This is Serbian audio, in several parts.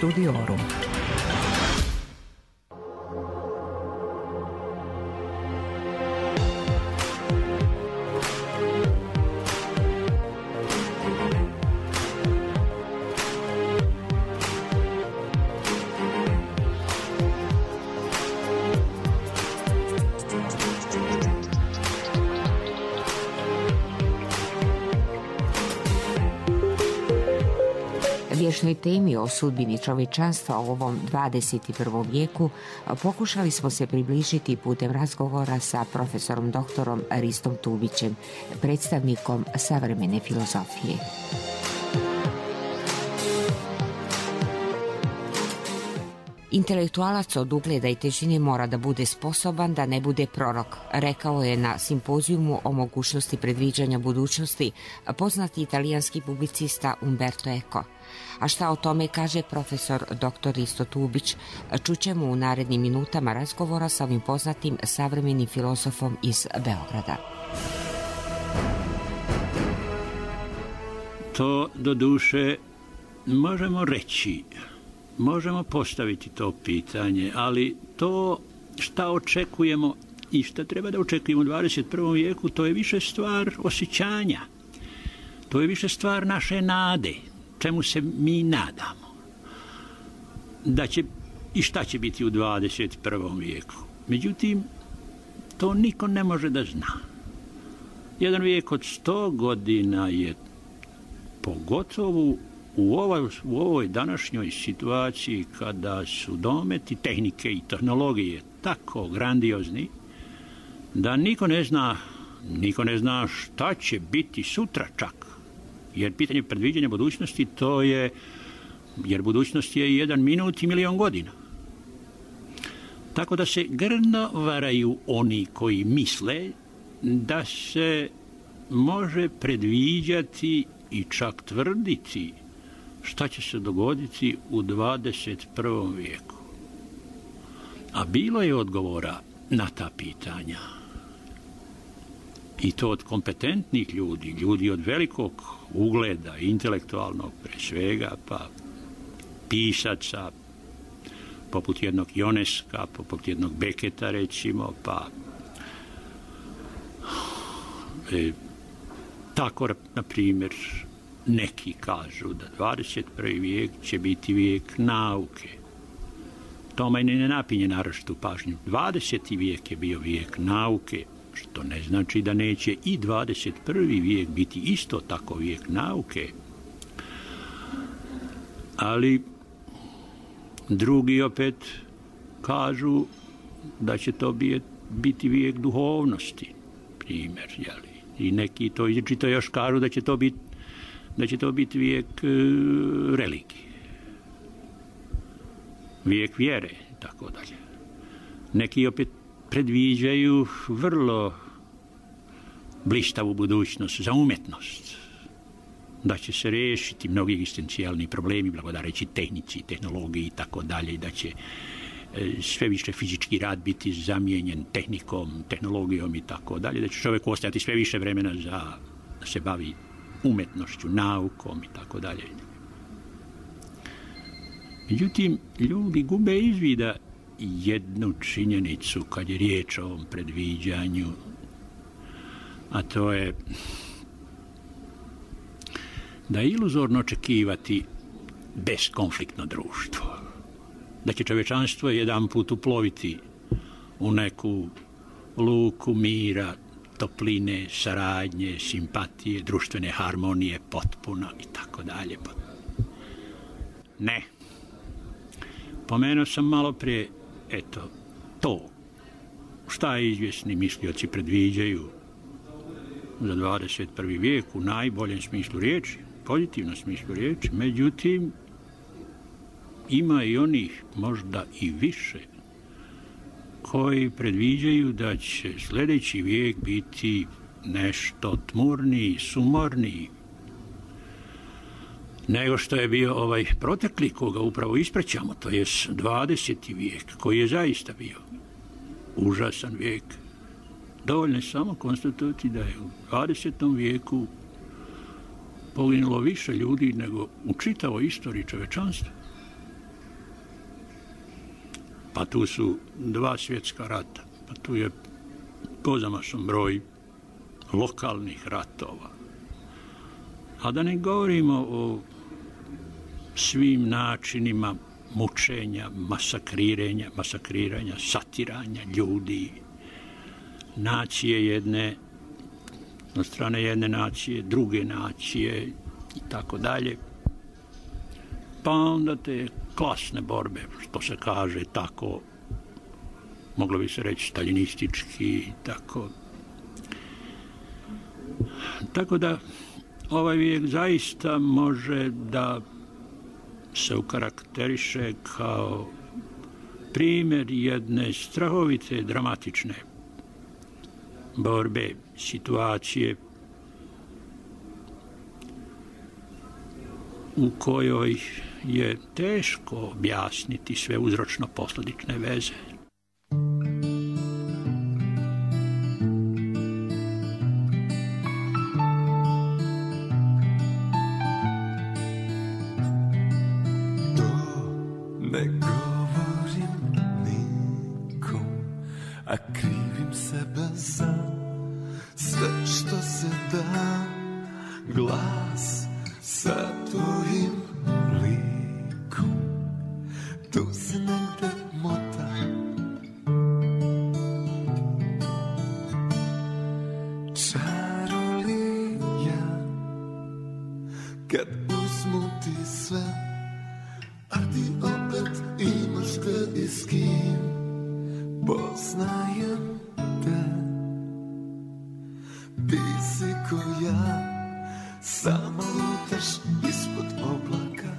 Studiorum. Vječnoj temi o sudbini čovječanstva u ovom 21. vijeku pokušali smo se približiti putem razgovora sa profesorom doktorom Ristom Tubićem, predstavnikom savremene filozofije. Intelektualac od ugleda i težine mora da bude sposoban da ne bude prorok, rekao je na simpozijumu o mogućnosti predviđanja budućnosti poznati italijanski publicista Umberto Eco. A šta o tome kaže profesor dr. Risto Tubić, čućemo u narednim minutama razgovora sa ovim poznatim savremenim filozofom iz Beograda. To doduše možemo reći, možemo postaviti to pitanje, ali to šta očekujemo i šta treba da očekujemo u 21. vijeku, to je više stvar osjećanja, to je više stvar naše nade, čemu se mi nadamo, da će i šta će biti u 21. vijeku. Međutim, to niko ne može da zna. Jedan vijek od 100 godina je pogotovo u ovoj današnjoj situaciji kada su dometi tehnike i tehnologije tako grandiozni da niko ne zna šta će biti sutra čak. Jer pitanje predviđanja budućnosti jer budućnost je 1 minut i milion godina. Tako da se grdno varaju oni koji misle da se može predviđati i čak tvrditi šta će se dogoditi u 21. vijeku. A bilo je odgovora na ta pitanja. I to od kompetentnih ljudi od velikog ugleda, intelektualnog pre svega, pa pisaca, poput jednog Ioneska, poput jednog Beketa recimo, pa tako, na primjer, neki kažu da 21. vijek će biti vijek nauke. Tome ne napinje naročitu pažnju. 20. vijek je bio vijek nauke, što ne znači da neće i 21. vijek biti isto tako vijek nauke. Ali drugi opet kažu da će to biti vijek duhovnosti, primjer, jeli? I neki to izričito još kažu da će to biti vijek religije, vijek vjere i tako dalje. Neki opet predviđaju vrlo blistavu budućnost za umjetnost, da će se riješiti mnogi egzistencijalni problemi blagodareći tehnici, tehnologiji i tako dalje, i da će sve više fizički rad biti zamijenjen tehnikom, tehnologijom i tako dalje, da će čovjek ostajati sve više vremena da se bavi umjetnošću, naukom i tako dalje. Međutim, ljudi gube iz vida jednu činjenicu kad je riječ o ovom predviđanju, a to je da je iluzorno očekivati beskonfliktno društvo. Da će čovječanstvo jedan put uploviti u neku luku mira, topline, saradnje, simpatije, društvene harmonije, potpuno i tako dalje. Ne. Pomenuo sam malo prije, to šta izvjesni mislioci predviđaju za 21. vijek u najboljem smislu riječi, pozitivnom smislu riječi, međutim ima i onih možda i više koji predviđaju da će sljedeći vijek biti nešto tmurniji, sumorniji nego što je bio ovaj protekli koga upravo ispraćamo, to je 20. vijek, koji je zaista bio užasan vijek. Dovoljno je samo konstatovati da je u 20. vijeku poginulo više ljudi nego u čitavoj istoriji čovečanstva. pa tu su 2 svjetska rata, pa tu je pozamašan broj lokalnih ratova. A da ne govorimo o svim načinima mučenja, masakriranja, satiranja ljudi, nacije jedne, na strane jedne nacije, druge nacije i tako dalje. Pa onda te klasne borbe, što se kaže tako, moglo bi se reći staljinistički, tako. Tako da ovaj vijek zaista može da se ukarakteriše kao primjer jedne strahovite, dramatične borbe, situacije u kojoj je teško objasniti sve uzročno-posledične veze. Ne govorim nikom, a krivim sebe za sve što se da. Glas sa tvojim likom tu se negde mota. Čarolija kad uzmu ti sve, a ti opet imaš te i s kim. Poznajem te, ti si ko ja, samo lutaš ispod oblaka.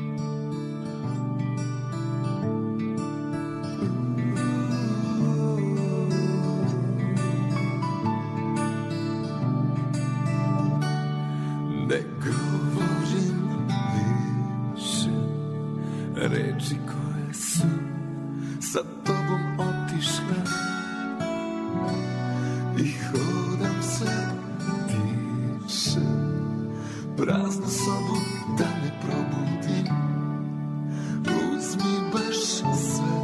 Ne govorim više reči koje su sa tobom otišle i hodam se tiše, praznu sobu da ne probudim. Uzmi baš sve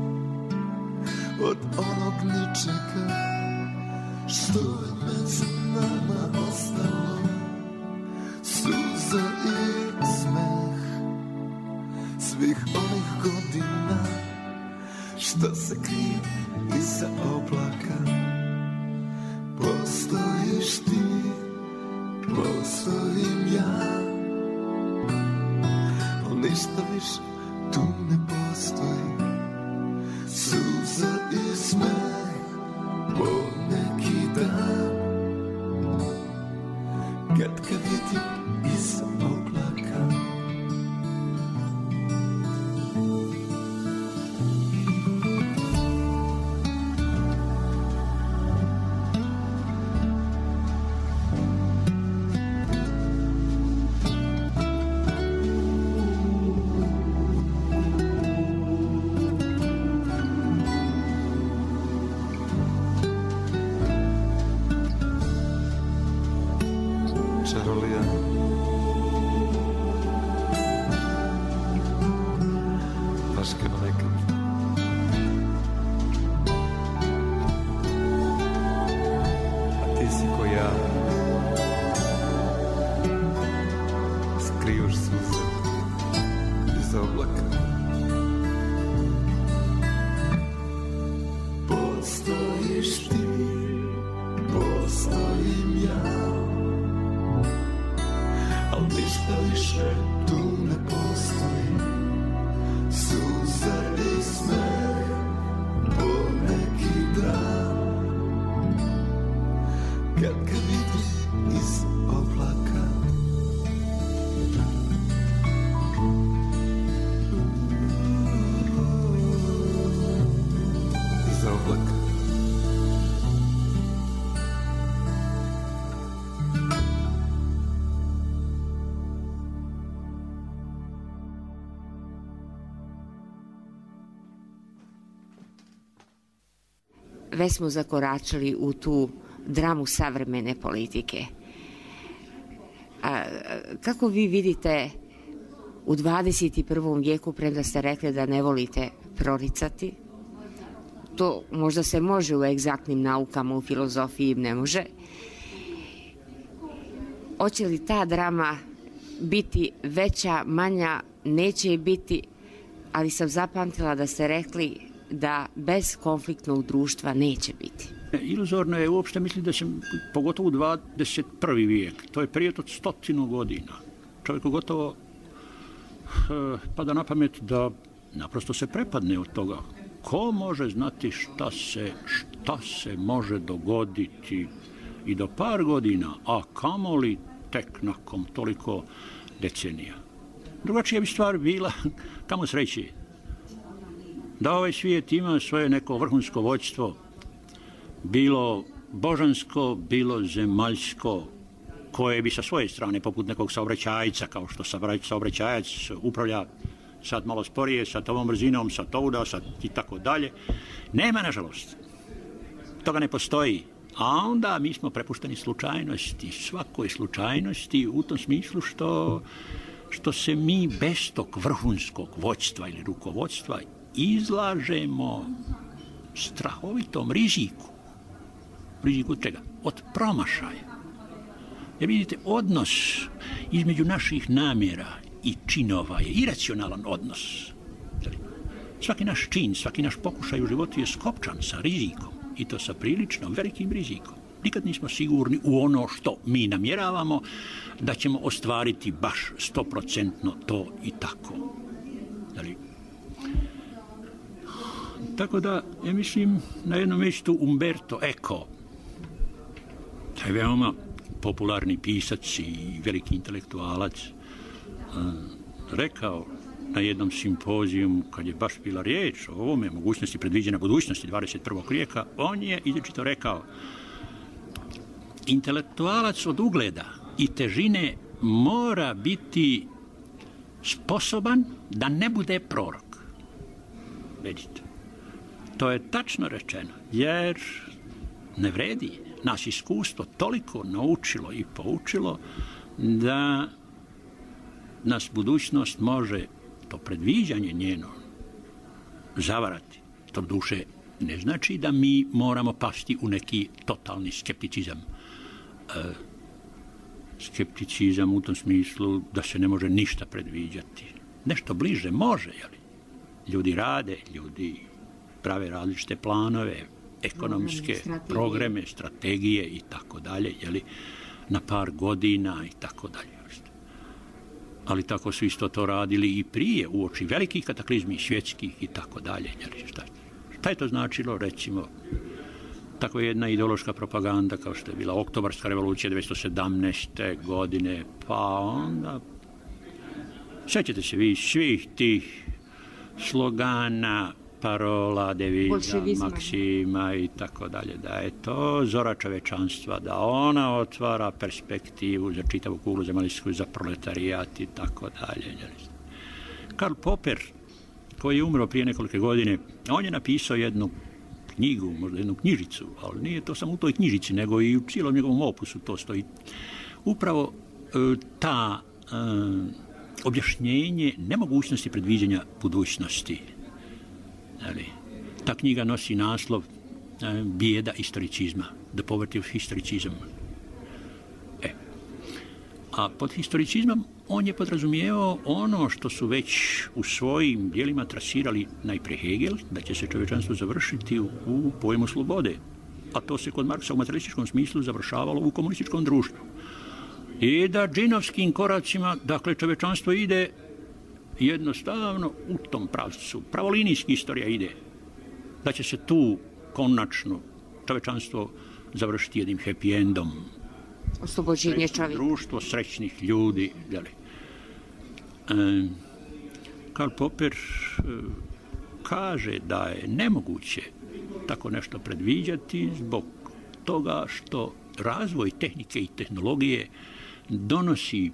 od onog ničega što je među nama ostalo. Suza i smeh svih onih godina što se krije iza oblaka. Postojiš ti, postojim ja, ali ništa više tu ne postoji. Suza i smeh poneki dan, kad vidim iza oblaka. Čarolija, baš kao nekad. A ti si ko ja, skrijuš suze iza oblaka. Postojiš ti, postojim ja, al ništa više tu ne postoji. Suza i smeh poneki dan, kad vidim iz oblaka. Iz oblaka. Već smo zakoračili u tu dramu savremene politike. A kako vi vidite u 21. vijeku, premda ste rekli da ne volite proricati, to možda se može u egzaktnim naukama, u filozofiji ne može. Hoće li ta drama biti veća, manja, neće je biti, ali sam zapamtila da ste rekli da bez konfliktnog društva neće biti. Iluzorno je uopšte misliti da će, pogotovo u 21. vijek, to je period od 100 godina. Čovjeku gotovo pada na pamet da naprosto se prepadne od toga. Ko može znati šta se može dogoditi i do par godina, a kamoli tek nakon toliko decenija. Drugačija bi stvar bila, kamo sreći, da ovaj svijet ima svoje neko vrhunsko vođstvo, bilo božansko, bilo zemaljsko, koje bi sa svoje strane, poput nekog saobraćajca, kao što saobraćajac upravlja sad malo sporije, sad ovom brzinom, sad ovuda, sad i tako dalje. Nema, nažalost. Toga ne postoji. A onda mi smo prepušteni slučajnosti, svakoj slučajnosti, u tom smislu što se mi bez tog vrhunskog vođstva ili rukovodstva izlažemo strahovitom riziku. Riziku od čega? Od promašaja. Jer vidite, odnos između naših namjera i činova je iracionalan odnos. Svaki naš čin, svaki naš pokušaj u životu je skopčan sa rizikom, i to sa prilično velikim rizikom. Nikad nismo sigurni u ono što mi namjeravamo da ćemo ostvariti baš 100% to i tako. Tako da, ja mislim, na jednom mjestu Umberto Eco, taj veoma popularni pisac i veliki intelektualac, rekao na jednom simpozijumu, kad je baš bila riječ o ovome, mogućnosti predviđena budućnosti 21. vijeka, on je izričito rekao: intelektualac od ugleda i težine mora biti sposoban da ne bude prorok. Vidite, to je tačno rečeno, jer ne vredi. Nas iskustvo toliko naučilo i poučilo da nas budućnost može, to predviđanje njeno, zavarati. To duše ne znači da mi moramo pasti u neki totalni skepticizam. Skepticizam u tom smislu da se ne može ništa predviđati. Nešto bliže može, jeli? Ljudi rade, ljudi prave različite planove, ekonomske programe, strategije i tako dalje, jeli, na par godina i tako dalje. Ali tako su isto to radili i prije, uoči velikih kataklizmi svjetskih i tako dalje. Šta je to značilo, recimo, tako jedna ideološka propaganda kao što je bila Oktobarska revolucija 1917. godine, pa onda sjećate se vi svih tih slogana, parola, deviza, maksima i tako dalje, da je to zora čovečanstva, da ona otvara perspektivu za čitavu kuglu zemaljsku, za proletarijat i tako dalje. Karl Popper, koji je umro prije nekoliko godine, on je napisao jednu knjigu, možda jednu knjižicu, ali nije to samo u toj knjižici, nego i u cijelom njegovom opusu to stoji. Upravo ta objašnjenje nemogućnosti predviđanja budućnosti. Ta knjiga nosi naslov Bijeda historicizma, The Poverty of Historicism. A pod historicizmom on je podrazumijevao ono što su već u svojim dijelima trasirali najprije Hegel, da će se čovječanstvo završiti u pojmu slobode. A to se kod Marksa u materialističkom smislu završavalo u komunističkom društvu. I da džinovskim koracima, dakle, čovječanstvo ide jednostavno u tom pravcu. Pravolinijski istorija ide. Da će se tu konačno čovječanstvo završiti jednim happy endom. Oslobođenje čovjeka. Društvo srećnih ljudi. Karl Popper kaže da je nemoguće tako nešto predviđati zbog toga što razvoj tehnike i tehnologije donosi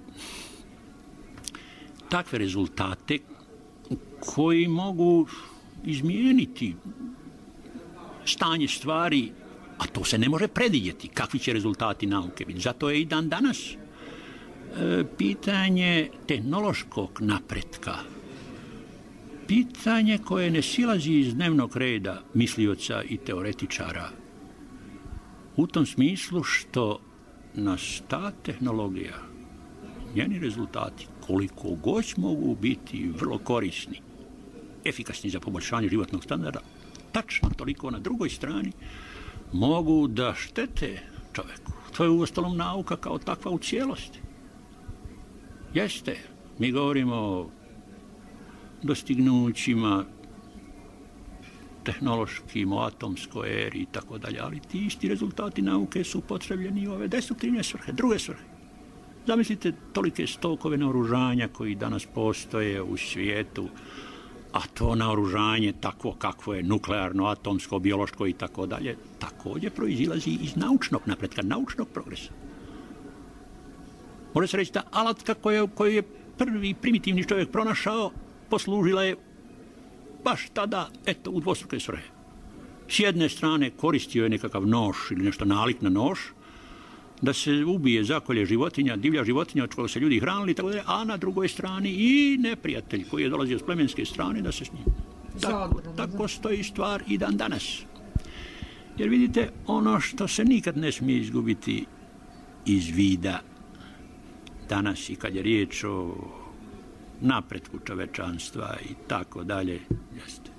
takve rezultate koji mogu izmijeniti stanje stvari, a to se ne može predvidjeti kakvi će rezultati nauke biti. Zato je i dan danas pitanje tehnološkog napretka, pitanje koje ne silazi iz dnevnog reda mislioca i teoretičara. U tom smislu što nas ta tehnologija, njeni rezultati, koliko god mogu biti vrlo korisni, efikasni za poboljšanje životnog standarda, tačno toliko na drugoj strani mogu da štete čoveku. To je uostalom nauka kao takva u cijelosti. Jeste, mi govorimo o dostignućima tehnološkim, o atomskoj eri i tako dalje, ali ti isti rezultati nauke su upotrebljeni u ove destruktivne svrhe, druge svrhe. Zamislite tolike stokove naoružanja koji danas postoje u svijetu, a to naoružanje takvo kakvo je nuklearno, atomsko, biološko i tako dalje, također proizilazi iz naučnog napretka, naučnog progresa. Može se reći da alatka koju je prvi primitivni čovjek pronašao poslužila je baš tada, eto, u dvostruke svrhe. S jedne strane koristio je nekakav nož ili nešto nalik na nož, da se ubije, zakolje životinja, divlja životinja od kojeg se ljudi hranili, tako da, a na drugoj strani i neprijatelj koji je dolazio s plemenske strane da se s njim. Tako stoji stvar i dan danas. Jer vidite, ono što se nikad ne smije izgubiti iz vida danas i kad je riječ o napretku čovečanstva i tako dalje, jeste.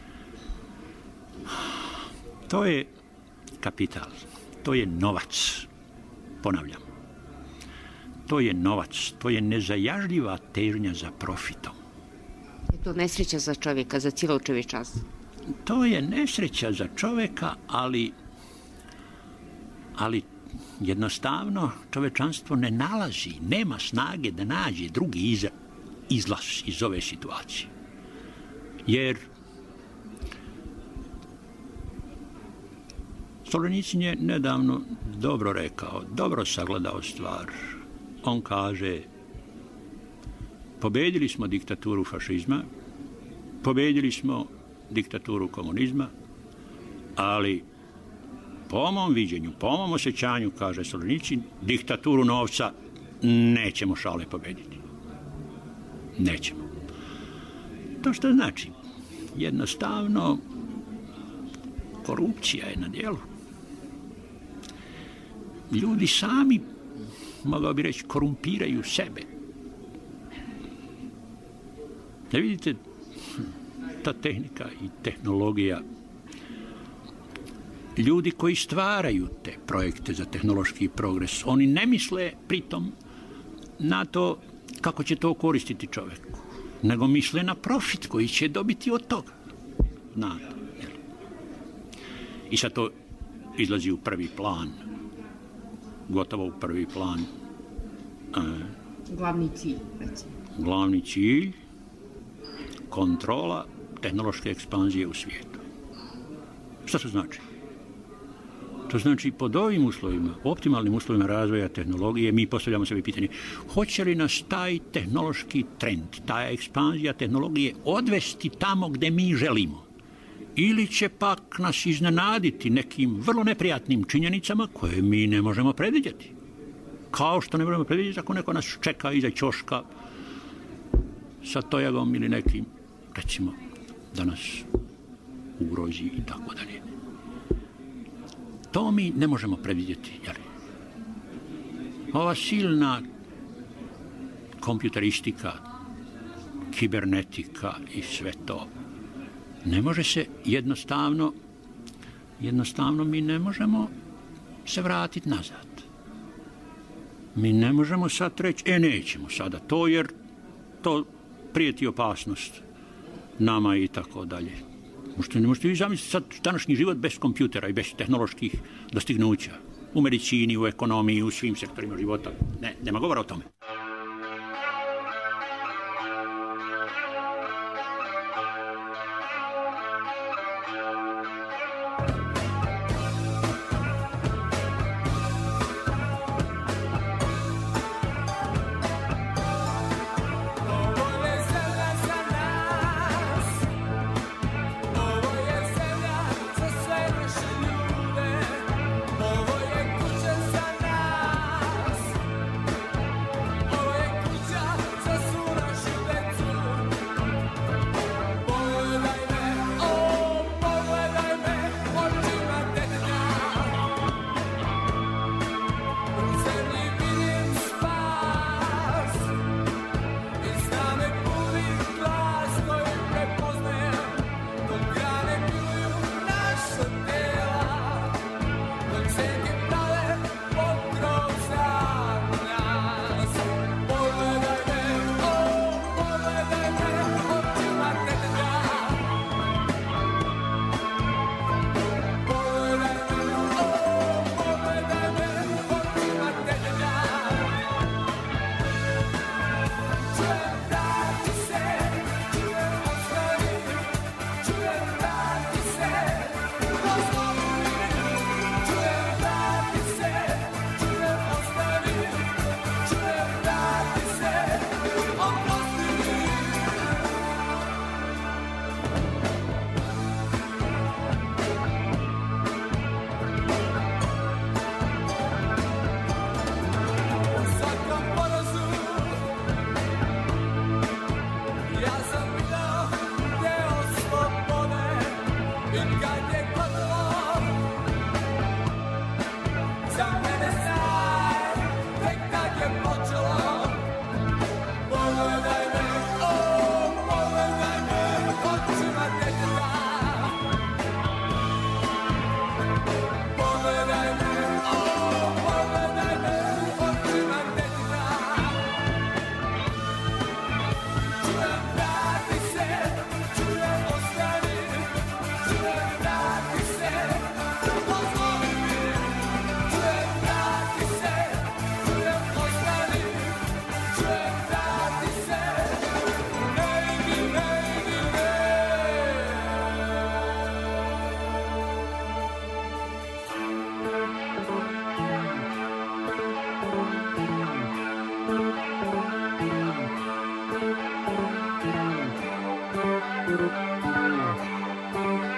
To je kapital, to je novac. Ponavljam, to je novac, to je nezajažljiva težnja za profitom. Je to nesreća za čovjeka, za cijelo čovječanstvo? To je nesreća za čovjeka, ali jednostavno čovječanstvo ne nalazi, nema snage da nađe drugi izlaz iz ove situacije. Jer Solženicin je nedavno dobro rekao, dobro sagledao stvar. On kaže, pobedili smo diktaturu fašizma, pobedili smo diktaturu komunizma, ali po mom viđenju, po mom osjećanju, kaže Solženicin, diktaturu novca nećemo šale pobediti. Nećemo. To što znači? Jednostavno, korupcija je na djelu. Ljudi sami, mogao bi reći, korumpiraju sebe. Da vidite, ta tehnika i tehnologija, ljudi koji stvaraju te projekte za tehnološki progres, oni ne misle pritom na to kako će to koristiti čovjeku, nego misle na profit koji će dobiti od toga. Znate. I sad to izlazi u prvi plan, gotovo u prvi plan. Glavni cilj, recimo. Glavni cilj, kontrola tehnološke ekspanzije u svijetu. Što to znači? To znači pod ovim uslovima, optimalnim uslovima razvoja tehnologije, mi postavljamo sebi pitanje, hoće li nas taj tehnološki trend, ta ekspanzija tehnologije odvesti tamo gdje mi želimo? Ili će pak nas iznenaditi nekim vrlo neprijatnim činjenicama koje mi ne možemo predvidjeti. Kao što ne možemo predvidjeti ako neko nas čeka iza ćoška sa tojagom ili nekim, recimo, da nas ugrozi i tako dalje. To mi ne možemo predvidjeti. Jel? Ova silna kompjuteristika, kibernetika i sve to, ne može se jednostavno mi ne možemo se vratiti nazad. Mi ne možemo sad reći, nećemo sada to jer to prijeti opasnost nama i tako dalje. Možete vi zamisliti sad današnji život bez kompjutera i bez tehnoloških dostignuća u medicini, u ekonomiji, u svim sektorima života. Nema govora o tome.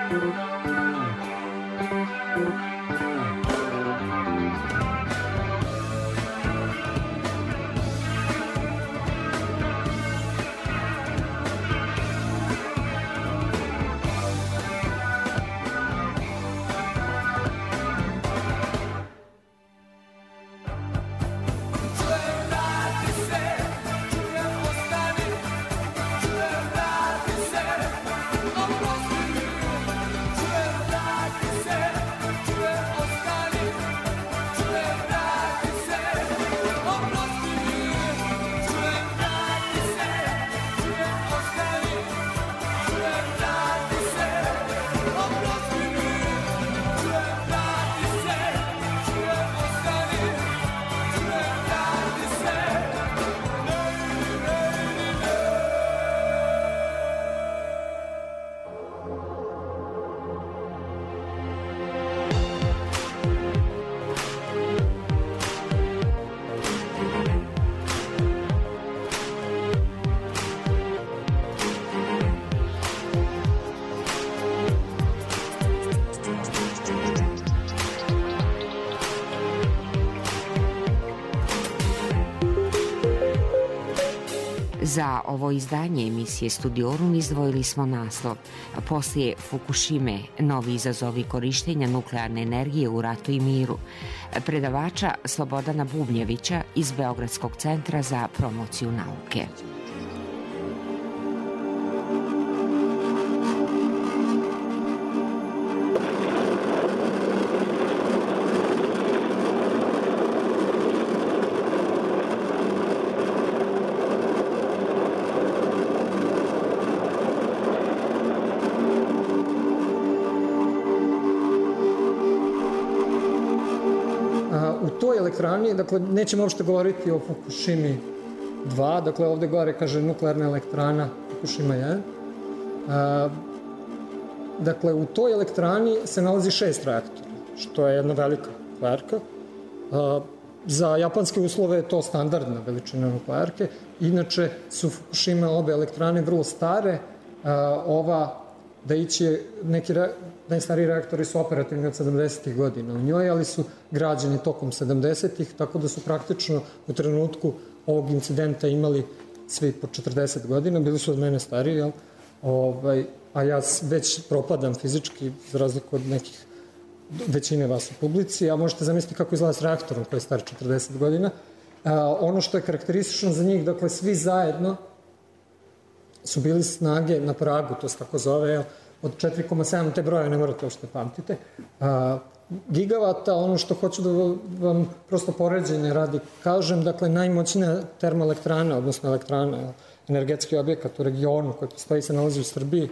Za ovo izdanje emisije Studiorum izdvojili smo naslov Poslije Fukushime, novi izazovi korištenja nuklearne energije u ratu i miru, predavača Slobodana Bubnjevića iz Beogradskog centra za promociju nauke. Elektrani, dakle, nećemo uopšte govoriti o Fukushimi 2, dakle, ovde gore kaže nuklearna elektrana Fukushima 1. Dakle, u toj elektrani se nalazi 6 reaktora, što je jedna velika nuklearka. Za japanske uslove je to standardna veličina nuklearke. Inače su Fukushima obe elektrane vrlo stare. Neki najstariji reaktori su operativni od 70. godina u njoj, ali su građeni tokom 70. tako da su praktično u trenutku ovog incidenta imali svi po 40 godina, bili su od mene stariji, jel? A ja već propadam fizički, za razliku od nekih većine vas u publici, a možete zamisliti kako izgleda s reaktorom koji je star 40 godina. Ono što je karakteristično za njih, dakle, svi zajedno su bili snage na pragu, to se tako zove, od 4,7, te broje ne morate uopšte pamtite, gigavata. Ono što hoću da vam prosto poređenje radi kažem, dakle, najmoćnija termoelektrana, odnosno elektrana, energetski objekat u regionu koji postoji se nalazi u Srbiji,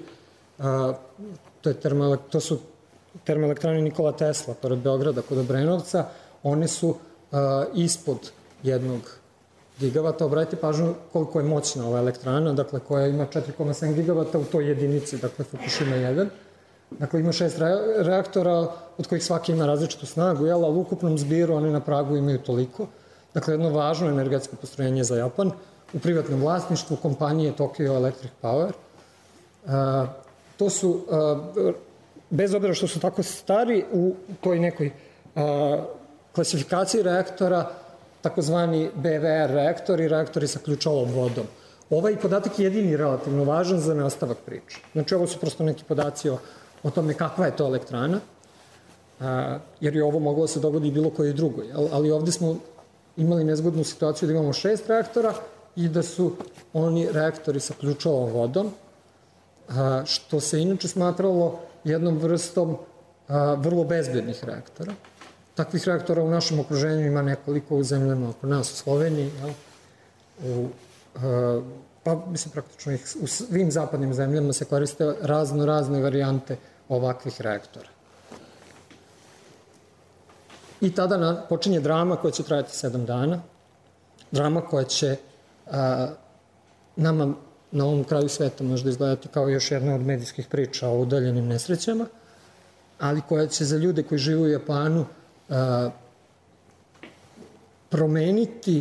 to su termoelektrane Nikola Tesla, pored Beograda, kod Obrenovca. One su ispod 1 gigavata. Obratite pažnju koliko je moćna ova elektrana, dakle, koja ima 4,7 gigavata u toj jedinici, dakle, Fukushima 1. Dakle, ima 6 reaktora, od kojih svaki ima različitu snagu, ali u ukupnom zbiru one na pragu imaju toliko. Dakle, jedno važno energetsko postrojenje za Japan, u privatnom vlasništvu kompanije Tokyo Electric Power. To su, bez obzira što su tako stari, u toj nekoj klasifikaciji reaktora, takozvani BVR reaktori, reaktori sa ključovom vodom. Ovaj podatak je jedini relativno važan za nastavak priče. Znači, ovo su prosto neki podaci o tome kakva je to elektrana, jer je ovo moglo da se dogodi i bilo koje drugoj. Ali ovde smo imali nezgodnu situaciju da imamo 6 reaktora i da su oni reaktori sa ključovom vodom, što se inače smatralo jednom vrstom vrlo bezbednih reaktora. Takvih reaktora u našem okruženju ima nekoliko u zemljama oko nas, u Sloveniji, praktično u svim zapadnim zemljama se koriste razne varijante ovakvih reaktora. I tada počinje drama koja će trajati 7 dana, drama koja će nama na ovom kraju sveta možda izgledati kao još jedna od medijskih priča o udaljenim nesrećama, ali koja će za ljude koji žive u Japanu promeniti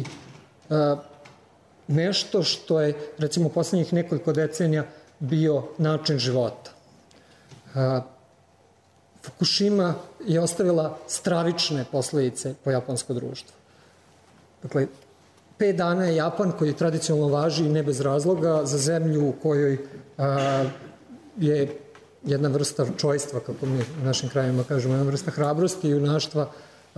nešto što je, recimo, poslednjih nekoliko decenija bio način života. Fukushima je ostavila stravične posledice po japansko društvo. Dakle, 5 dana je Japan, koji tradicionalno važi i ne bez razloga, za zemlju u kojoj je jedna vrsta čojstva, kako mi u našim krajima kažemo, jedna vrsta hrabrosti i junaštva,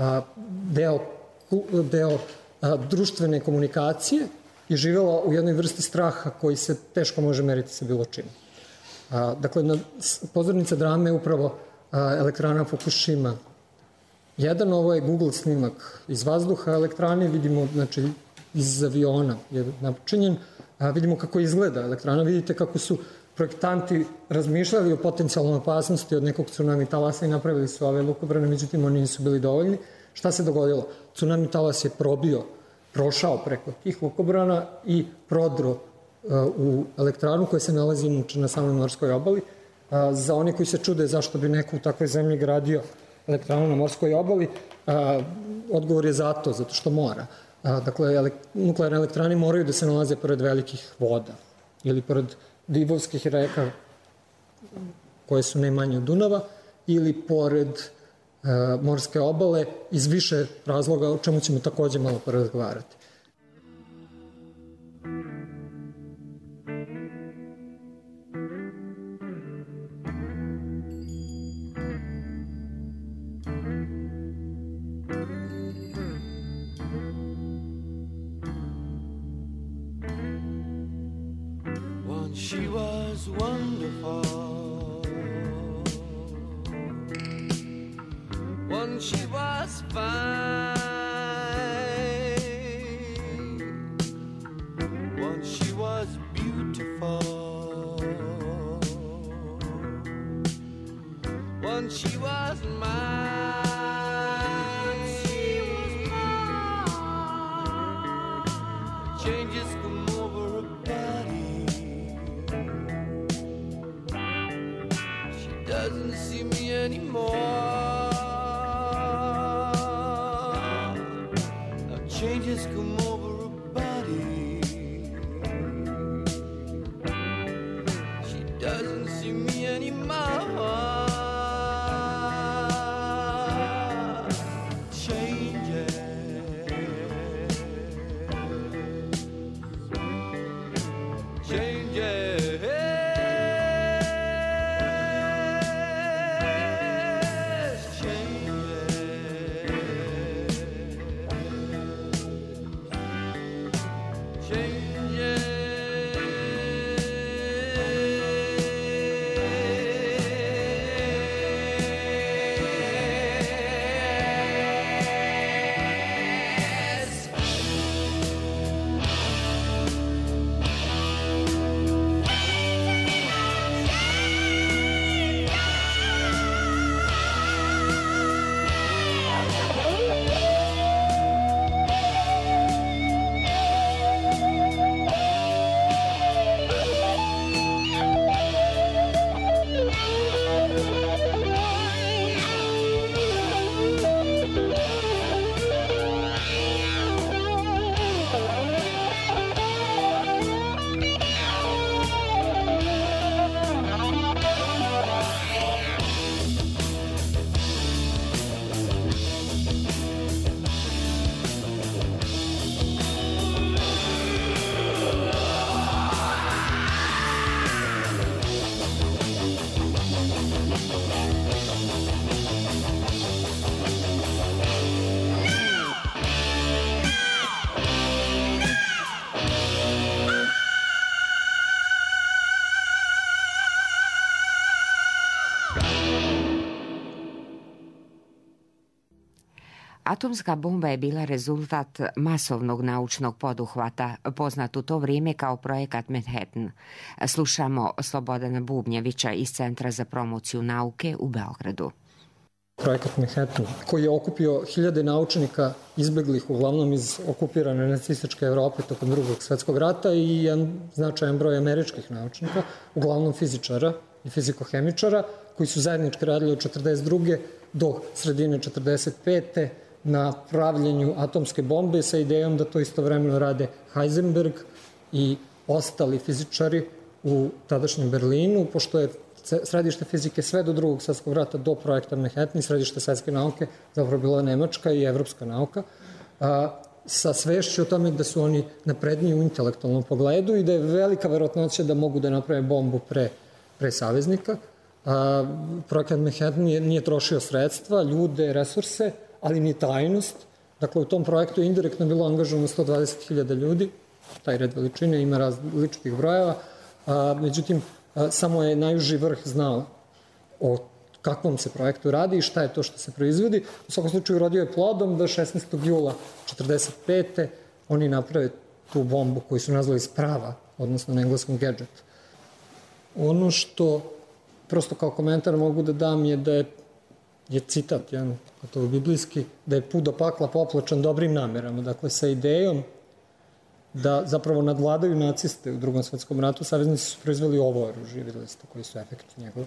deo društvene komunikacije i živjela u jednoj vrsti straha koji se teško može meriti sa bilo čim. Dakle, pozornica drame je upravo elektrana Fukushima. Jedan, ovo je Google snimak iz vazduha elektrane, vidimo, znači, iz aviona je načinjen, vidimo kako izgleda elektrana, vidite kako su projektanti razmišljali o potencijalnoj opasnosti od nekog tsunami talasa i napravili su ove lukobrane, međutim oni nisu bili dovoljni. Šta se dogodilo? Tsunami talas je prošao preko tih lukobrana i prodro u elektranu koja se nalazi inače na samoj morskoj obali. Za one koji se čude zašto bi neko u takvoj zemlji gradio elektranu na morskoj obali, odgovor je zato što mora. Dakle, nuklearne elektrane moraju da se nalaze pored velikih voda ili pored divovskih reka koje su ne manje od Dunava ili pored morske obale iz više razloga, o čemu ćemo takođe malo porazgovarati. She was wonderful. Once she was fine. Once she was beautiful. Once she was mine. Changes come over her body. Doesn't see me anymore. Now changes come over her body. She doesn't see me anymore. Changes. Atomska bomba je bila rezultat masovnog naučnog poduhvata, poznat u to vrijeme kao projekat Manhattan. Slušamo Slobodana Bubnjevića iz Centra za promociju nauke u Beogradu. Projekat Manhattan, koji je okupio hiljade naučnika izbeglih uglavnom iz okupirane nacističke Evrope tokom Drugog svetskog rata i jedan značajan broj američkih naučnika, uglavnom fizičara i fizikohemičara, koji su zajednički radili od 1942. do sredine 1945. na pravljenju atomske bombe sa idejom da to istovremeno rade Heisenberg i ostali fizičari u tadašnjem Berlinu, pošto je središte fizike sve do drugog svjetskog rata, do projekta Manhattan, središte svetske nauke, zapravo bila nemačka i evropska nauka, sa svešću o tome da su oni napredniji u intelektualnom pogledu i da je velika verovatnoća da mogu da naprave bombu pre saveznika. Projekat Manhattan nije trošio sredstva, ljude, resurse, ali ni tajnost. Dakle, u tom projektu je indirektno bilo angažovano 120.000 ljudi, taj red veličine ima različitih brojeva, međutim, samo je najuži vrh znao o kakvom se projektu radi i šta je to što se proizvodi. U svakom slučaju rodio je plodom da 16. jula 1945. oni naprave tu bombu koju su nazvali Sprava, odnosno na engleskom gadget. Ono što prosto kao komentar mogu da dam je da je citat, jedan gotovo biblijski, da je put do pakla popločan dobrim namerama, dakle sa idejom da zapravo nadvladaju naciste u Drugom svetskom ratu. Saveznici su proizveli ovo oružje, videli ste koji su efekti njegove.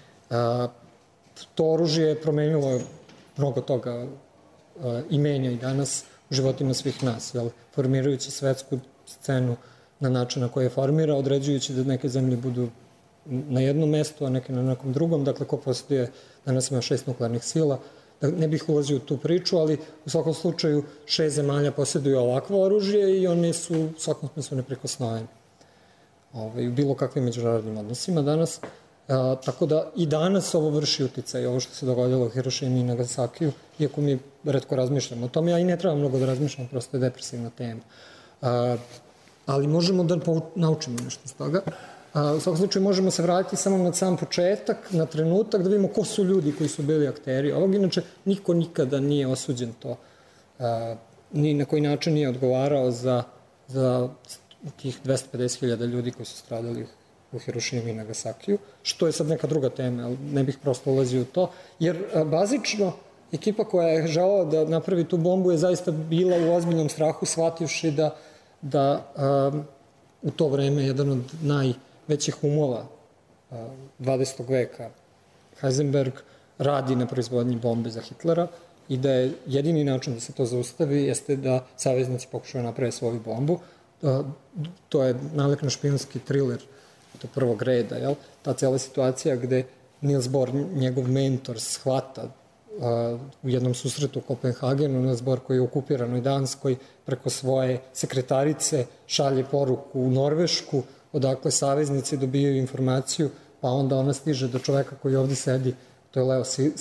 To oružje je promenilo mnogo toga i menja i danas u životima svih nas, formirajući svetsku scenu na način na koji je formira, određujući da neke zemlje budu na jednom mestu, a neke na nekom drugom. Dakle, ko posjeduje, danas ima 6 nuklearnih sila. Ne bih ulazio u tu priču, ali u svakom slučaju 6 zemalja posjeduju ovakvo oružje i one su u svakom smislu neprikosnovene u bilo kakvim međunarodnim odnosima danas. Tako da i danas ovo vrši uticaj, ovo što se dogodilo u Hirošimi i Nagasakiju, iako mi retko razmišljamo o tome, ja i ne treba mnogo da razmišljam, prosto je depresivna tema. Ali možemo da naučimo nešto iz toga. U svakom slučaju možemo se vratiti samo na sam početak, na trenutak, da vidimo ko su ljudi koji su bili akteri ovog. Inače, niko nikada nije osuđen to, ni na koji način nije odgovarao za tih 250.000 ljudi koji su stradali u Hirošimi i Nagasakiju, što je sad neka druga tema, ali ne bih prosto ulazio u to, jer bazično ekipa koja je želala da napravi tu bombu je zaista bila u ozbiljnom strahu, shvativši da u to vreme jedan od najvećih umova 20. veka, Heisenberg, radi na proizvodnji bombe za Hitlera i da je jedini način da se to zaustavi jeste da saveznici pokušaju naprave svoju bombu. To je nalik na špijunski thriller do prvog reda, jel? Ta cijela situacija gde Niels Bohr, njegov mentor, shvata u jednom susretu u Kopenhagenu, Niels Bohr koji je u okupiranoj Danskoj, preko svoje sekretarice šalje poruku u Norvešku, odakle saveznici dobijaju informaciju, pa onda ona stiže do čoveka koji ovdje sedi, to je Leo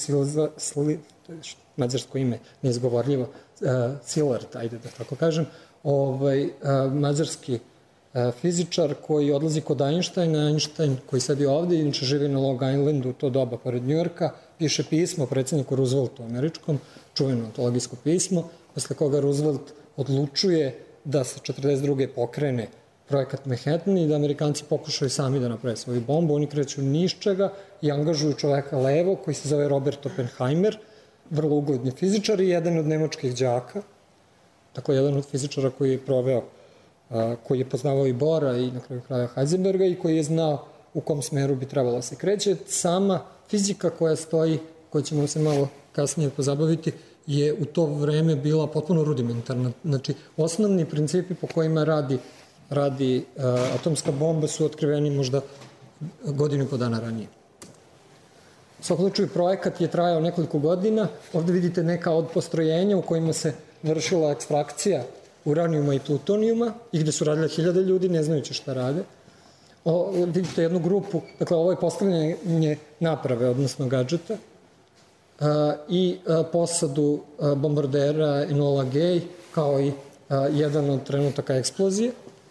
mađarsko ime, neizgovorljivo, Szilard, ajde da tako kažem, mađarski fizičar koji odlazi kod Einsteina, Einstein koji sedi ovdje, inače živi na Long Islandu u to doba pored Njujorka, piše pismo predsjedniku Rooseveltu američkom, čuveno antologijsko pismo, posle koga Roosevelt odlučuje da se 1942. pokrene projekat Manhattan i da Amerikanci pokušaju sami da naprave svoju bombu. Oni kreću ni iz čega i angažuju čoveka levo koji se zove Robert Oppenheimer, vrlo ugledni fizičar i jedan od nemačkih đaka, dakle jedan od fizičara koji je proveo, koji je poznavao i Bora i na kraju kraja Heisenberga i koji je znao u kom smeru bi trebalo se kreće. Sama fizika koja stoji, koja ćemo se malo kasnije pozabaviti, je u to vreme bila potpuno rudimentarna. Znači, osnovni principi po kojima radi atomska bomba su otkriveni možda godinu i po dana ranije. U svakom slučaju, projekat je trajao nekoliko godina. Ovde vidite neka od postrojenja u kojima se vršila ekstrakcija uranijuma i plutonijuma i gde su radile 1000 ljudi, ne znajući šta rade. Vidite jednu grupu, dakle ovo je postavljanje naprave, odnosno gadžeta, i posadu bombardera Enola Gay, kao i jedan od trenutaka eksplozije.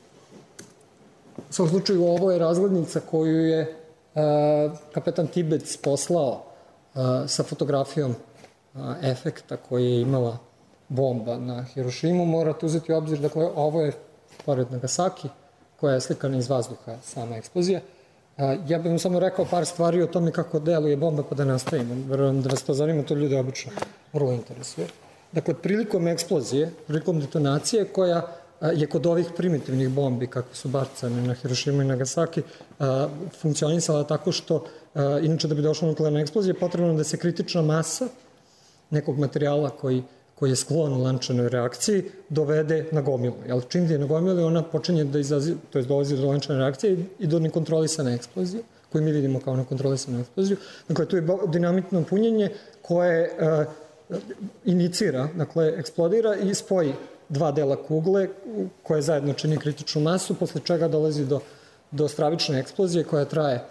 U svakom slučaju, ovo je razglednica koju je kapetan Tibec poslao sa fotografijom efekta koji je imala bomba na Hirošimu. Morate uzeti u obzir, dakle, ovo je pored Nagasaki, koja je slikana iz vazduha, sama eksplozija. Ja bih vam samo rekao par stvari o tome kako deluje bomba, pa da nastavimo. Verujem da vas to zanima, to ljudi obično vrlo interesuje. Dakle, prilikom eksplozije, prilikom detonacije, koja je kod ovih primitivnih bombi, kako su bacane na Hirošimu i Nagasaki, funkcionisala tako što, inače da bi došla nuklearna eksplozija, potrebno da se kritična masa nekog materijala koji je sklon lančanoj reakciji, dovede na gomilu. Čim je na gomilu, ona počinje da dolazi do lančane reakcije i do nekontrolisane eksplozije, koji mi vidimo kao nekontrolisanu eksploziju. Dakle, tu je dinamitno punjenje koje inicira, dakle, eksplodira i spoji dva dela kugle koje zajedno čini kritičnu masu, posle čega dolazi do stravične eksplozije koja traje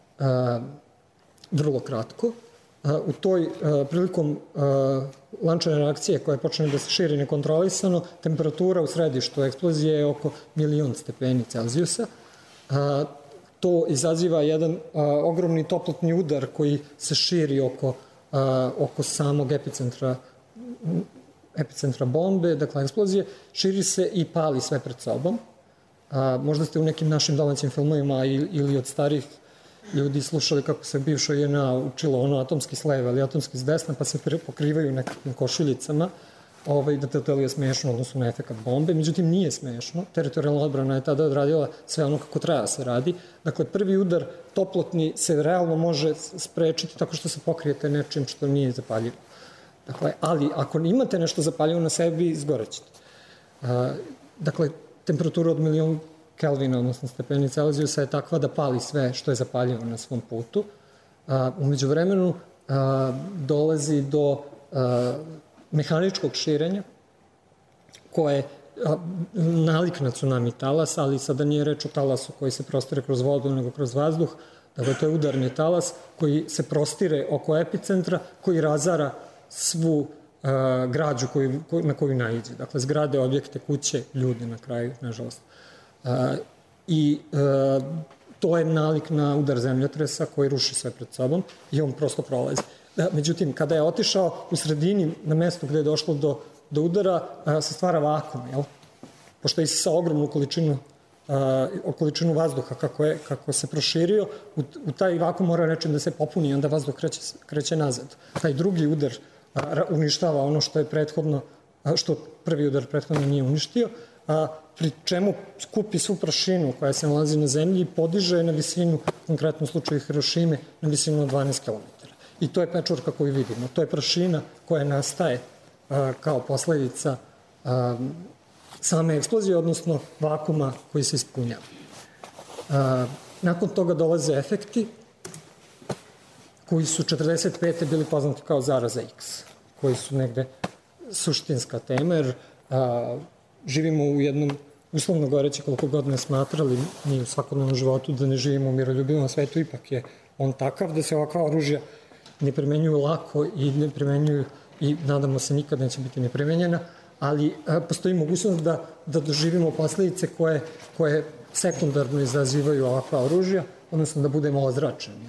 vrlo kratko. U toj prilikom lančane reakcije koja počne da se širi nekontrolisano, temperatura u središtu eksplozije je oko 1.000.000 stepeni Celzijusa. To izaziva jedan ogromni toplotni udar koji se širi oko samog epicentra bombe, dakle eksplozije, širi se i pali sve pred sobom. Možda ste u nekim našim domaćim filmovima ili od starih ljudi slušali kako se bivšo JNA učilo atomski s leva ili atomski s desna, pa se pokrivaju nekakvim košuljicama, da to deluje smešno odnosno na efekat bombe. Međutim, nije smešno. Teritorijalna odbrana je tada odradila sve ono kako treba se radi. Dakle, prvi udar toplotni se realno može sprečiti tako što se pokrijete nečim što nije zapaljivo. Dakle, ali ako imate nešto zapaljivo na sebi, izgorećete. Dakle, temperatura od 1.000.000 Kelvina, odnosno stepeni Celzijusa, je takva da pali sve što je zapaljivo na svom putu. Umeđu vremenu dolazi do mehaničkog širenja koje nalik na tsunami talas, ali sada nije reč o talasu koji se prostire kroz vodu, nego kroz vazduh. Dakle, to je udarni talas koji se prostire oko epicentra, koji razara svu građu na koju naiđe. Dakle, zgrade, objekte, kuće, ljude na kraju, nažalost. I to je nalik na udar zemljotresa koji ruši sve pred sobom i on prosto prolazi. Međutim, kada je otišao u sredini, na mestu gde je došlo do udara, se stvara vakum, jel? Pošto je isisao ogromnu količinu vazduha kako se proširio, u taj vakum mora nečim da se popuni i onda vazduh kreće nazad. Taj drugi udar uništava ono što prvi udar prethodno nije uništio, pri čemu skupi svu prašinu koja se nalazi na zemlji i podiže na visinu, konkretno u slučaju Hirošime, na visinu od 12 km. I to je pečurka koju vidimo. To je prašina koja nastaje kao posledica same eksplozije, odnosno vakuma koji se ispunjava. Nakon toga dolaze efekti koji su 45. bili poznati kao zaraza X, koji su negde suštinska tema, jer živimo u jednom, uslovno govoreći, koliko god ne smatrali mi u svakodnevnom životu da ne živimo u miroljubivom svetu, ipak je on takav da se ovakva oružja ne primenjuju lako i ne primenjuju i nadamo se nikad neće biti neprimenjena, ali postoji mogućnost da doživimo posledice koje sekundarno izazivaju ovakva oružja, odnosno da budemo ozračeni.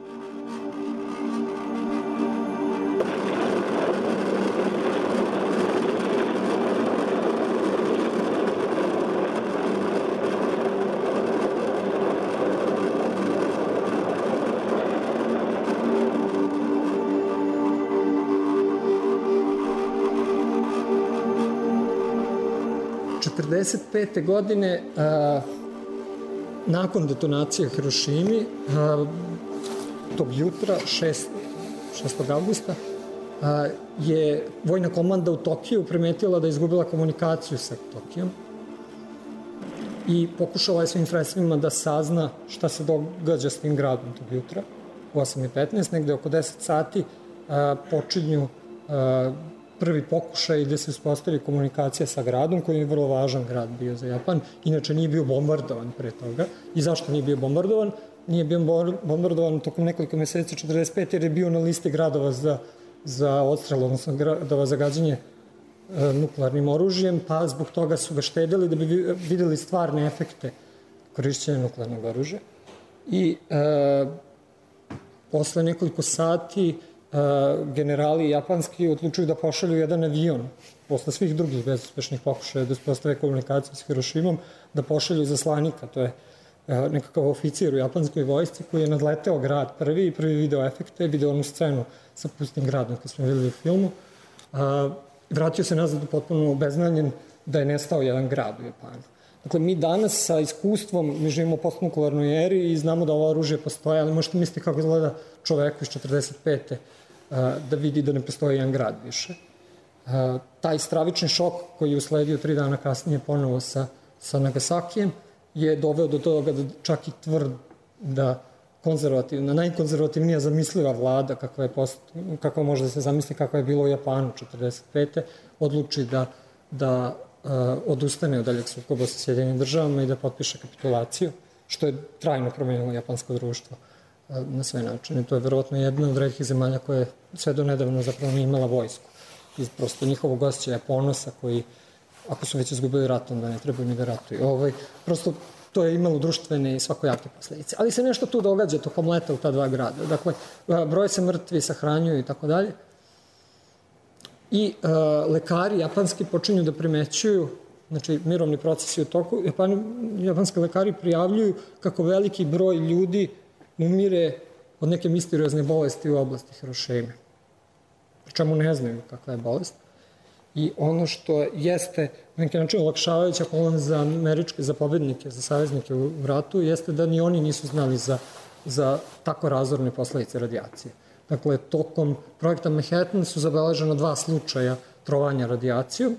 Godine, nakon detonacije u Hirošimi, tog jutra, 6. avgusta, je vojna komanda u Tokiju primetila da je izgubila komunikaciju sa Tokijom i pokušala je svim sredstvima da sazna šta se događa s tim gradom tog jutra. U 8:15, negde oko 10 sati, počinju prvi pokušaj da se uspostavi komunikacija sa gradom, koji je vrlo važan grad bio za Japan. Inače, nije bio bombardovan pre toga. I zašto nije bio bombardovan? Nije bio bombardovan tokom nekoliko meseci 45, jer je bio na listi gradova za odstrel, odnosno gradova za gađanje nuklearnim oružjem, pa zbog toga su ga štedili da bi videli stvarne efekte korišćenja nuklearnog oružja. I posle nekoliko sati generali japanski odlučuju da pošalju jedan avion, posle svih drugih bezuspešnih pokušaja da uspostave komunikaciju s Hirošimom, da pošalju zaslanika, to je nekakav oficir u japanskoj vojsci koji je nadleteo grad prvi i prvi video efekte, video onu scenu sa pustim gradom koju smo videli u filmu. Vratio se nazad potpuno obeznanjen da je nestao jedan grad u Japanu. Dakle, mi danas sa iskustvom, mi živimo u postnuklearnoj eri i znamo da ovo oružje postoje, ali možete misliti kako izgleda čoveku iz 45. Da vidi da ne postoji jedan grad više. Taj stravični šok koji je usledio 3 dana kasnije ponovo sa Nagasakijem je doveo do toga da čak i tvrd da konzervativna, najkonzervativnija zamisliva vlada kakva može da se zamisli kakva je bilo u Japanu 1945. odluči da odustane od daljeg sukoba sa Sjedinjenim državama i da potpiše kapitulaciju, što je trajno promenilo japansko društvo na sve načine. To je verovatno jedna od retkih zemalja koja je sve do nedavno zapravo nije imala vojsku. Iz prosto njihovog osjećaja ponosa koji, ako su već izgubili ratom, da ne trebaju ni da ratuju. Prosto to je imalo društvene i svakojake posledice. Ali se nešto tu događa tokom leta u ta dva grada. Dakle, broj se mrtvi, sahranjuju i tako dalje. I lekari japanski počinju da primećuju, znači mirovni procesi u toku, japanski lekari prijavljuju kako veliki broj ljudi umire od neke misteriozne bolesti u oblasti Hirošime. Pri čemu ne znaju kakva je bolest. I ono što jeste na neki način olakšavajuća okolnost za američke zapovednike, za saveznike u ratu, jeste da ni oni nisu znali za tako razorne posledice radijacije. Dakle, tokom projekta Manhattan su zabeležena 2 slučaja trovanja radijacijom,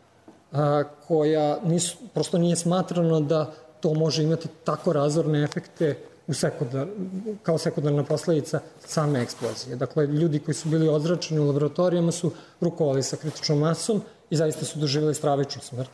koja prosto nije smatrano da to može imati tako razorne efekte kao sekundarna posledica same eksplozije. Dakle, ljudi koji su bili ozračeni u laboratorijama su rukovali sa kritičnom masom i zaista su doživjeli stravičnu smrt.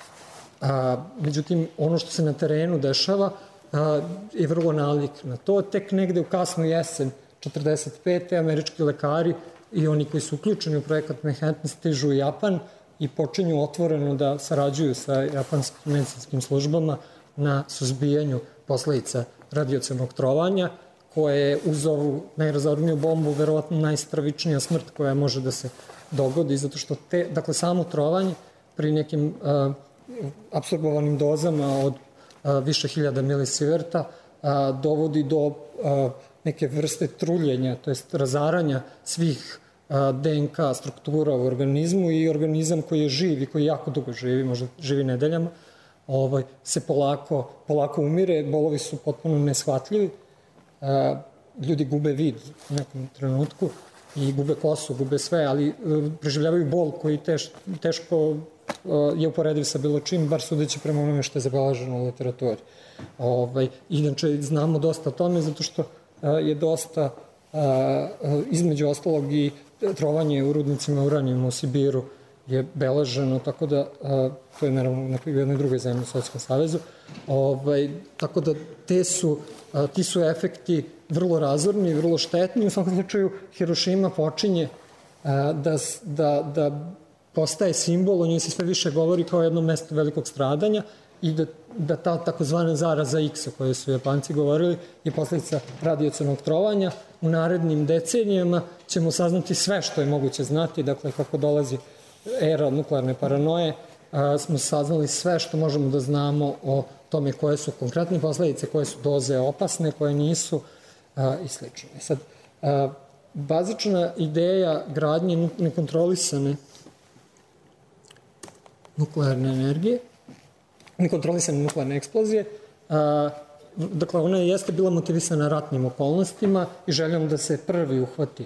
Međutim, ono što se na terenu dešava je vrlo nalik na to. Tek negde u kasnu jesen 1945. američki lekari i oni koji su uključeni u projekat Manhattan stižu u Japan i počinju otvoreno da sarađuju sa japanskim medicinskim službama na suzbijanju posledica radijacionog trovanja, koje je uz ovu najrazorniju bombu verovatno najstravičnija smrt koja može da se dogodi, zato što dakle, samo trovanje pri nekim apsorbovanim dozama od više hiljada milisieverta dovodi do neke vrste truljenja, to jest razaranja svih DNK struktura u organizmu i organizam koji je živ i koji jako dugo živi, možda živi nedeljama, se polako umire, bolovi su potpuno neshvatljivi, ljudi gube vid u nekom trenutku i gube kosu, gube sve, ali preživljavaju bol koji teško je uporediv sa bilo čim, bar sudeći prema onome što je zabeleženo u literaturi. Inače, znamo dosta o tome, zato što je dosta, između ostalog i trovanje u rudnicima uranijuma u Sibiru je beleženo, tako da to je naravno u jednoj drugoj zemlji u Sovjetskom savezu. Tako da ti su efekti vrlo razorni, vrlo štetni. U svakom slučaju Hirošima počinje da postaje simbol, o njoj se sve više govori kao jedno mesto velikog stradanja i da ta takozvana zaraza X o kojoj su Japanci govorili je posledica radijacionog trovanja. U narednim decenijama ćemo saznati sve što je moguće znati, dakle kako dolazi era nuklearne paranoje, smo saznali sve što možemo da znamo o tome koje su konkretne posledice, koje su doze opasne, koje nisu i sl. Sad, bazična ideja gradnje nekontrolisane nuklearne energije, nekontrolisane nuklearne eksplozije, dakle, ona jeste bila motivisana ratnim okolnostima i željom da se prvi uhvati,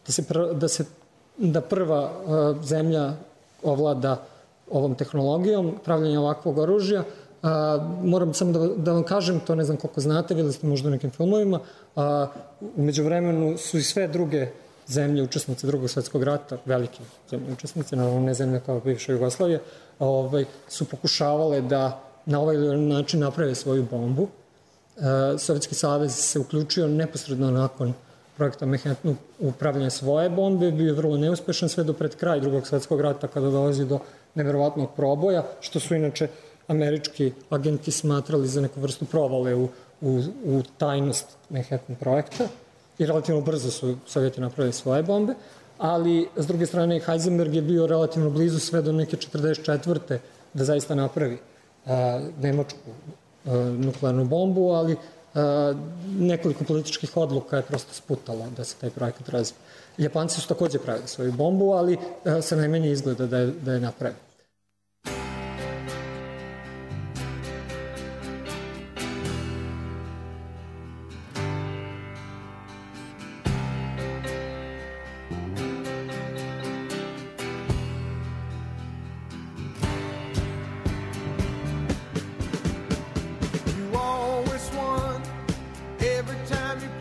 da prva zemlja ovlada ovom tehnologijom pravljenja ovakvog oružja. Moram samo da vam kažem, to ne znam koliko znate, videli ste možda u nekim filmovima, umeđu vremenu su i sve druge zemlje, učesnice Drugog svjetskog rata, velike zemlje učesnice, naravno ne zemlje kao bivša Jugoslavija, su pokušavale da na ovaj način naprave svoju bombu. Sovjetski savez se uključio neposredno nakon projekta Manhattan u pravljanje svoje bombe, bio je vrlo neuspešan sve do pred kraj Drugog svjetskog rata kada dolazi do neverovatnog proboja, što su inače američki agenti smatrali za neku vrstu provale u tajnost Manhattan projekta i relativno brzo su Sovjeti napravili svoje bombe, ali s druge strane Heisenberg je bio relativno blizu sve do neke 1944. da zaista napravi nemačku nuklearnu bombu, ali nekoliko političkih odluka je prosto sputalo da se taj projekat razvije. Japanci su takođe pravili svoju bombu, ali sa najmanje izgleda da je napravili. You always won every time you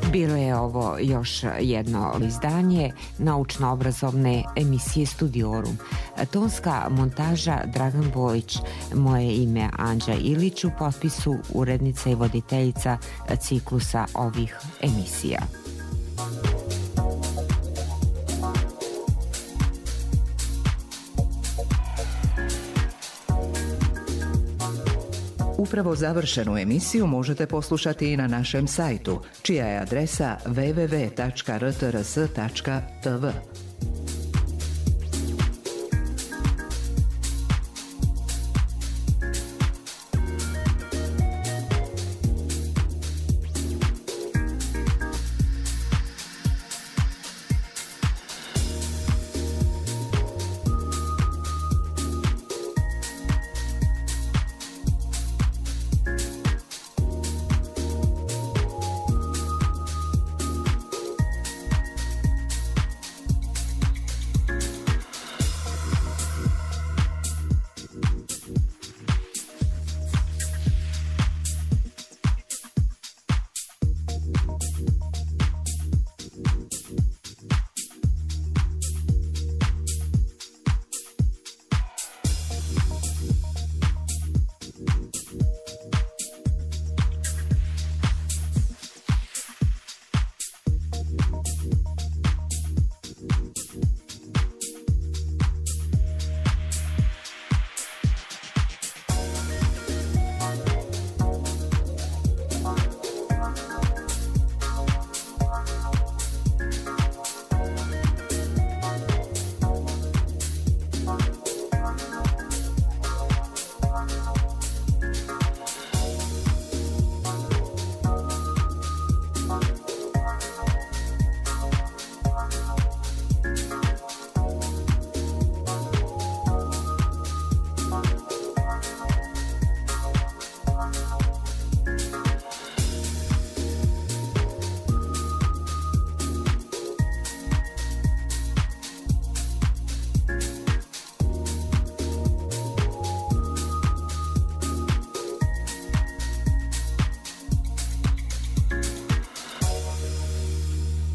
Bilo je ovo još jedno izdanje naučno-obrazovne emisije Studiorum. Tonska montaža Dragan Bojić, moje ime Anđa Ilić, u potpisu urednica i voditeljica ciklusa ovih emisija. Upravo završenu emisiju možete poslušati i na našem sajtu, čija je adresa www.rtrs.tv.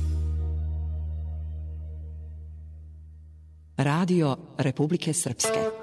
Radio Republike Srpske.